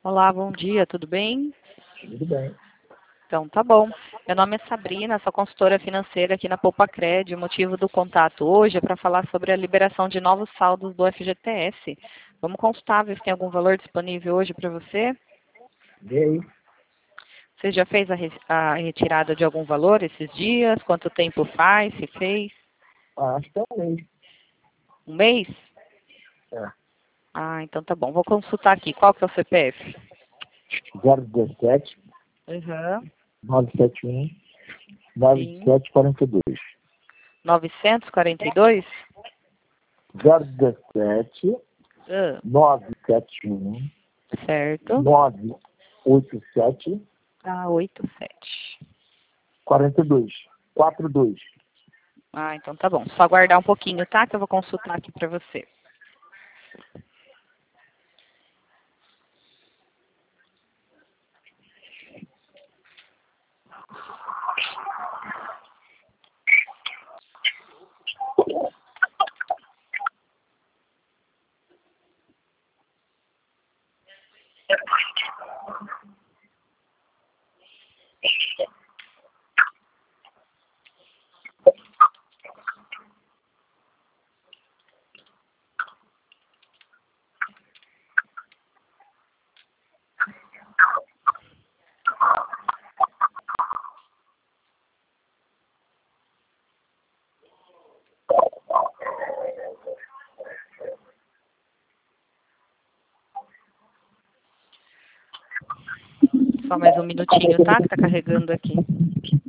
Olá, bom dia, tudo bem? Tudo bem. Então, tá bom. Meu nome é Sabrina, sou consultora financeira aqui na Poupacred. O motivo do contato hoje é para falar sobre a liberação de novos saldos do FGTS. Vamos consultar, ver se tem algum valor disponível hoje para você? E aí? Você já fez a retirada de algum valor esses dias? Quanto tempo faz? Se fez? Acho que é um mês. Um mês? É. Ah, então tá bom. Vou consultar aqui. Qual que é o CPF? 017 Uhum. 971 Sim. 9742. 942? 017 Ah, 971 certo. 987 Ah, 87. 42. 42. Ah, então tá bom. Só aguardar um pouquinho, tá? Que eu vou consultar aqui para você. Só mais um minutinho, tá? Que tá carregando aqui.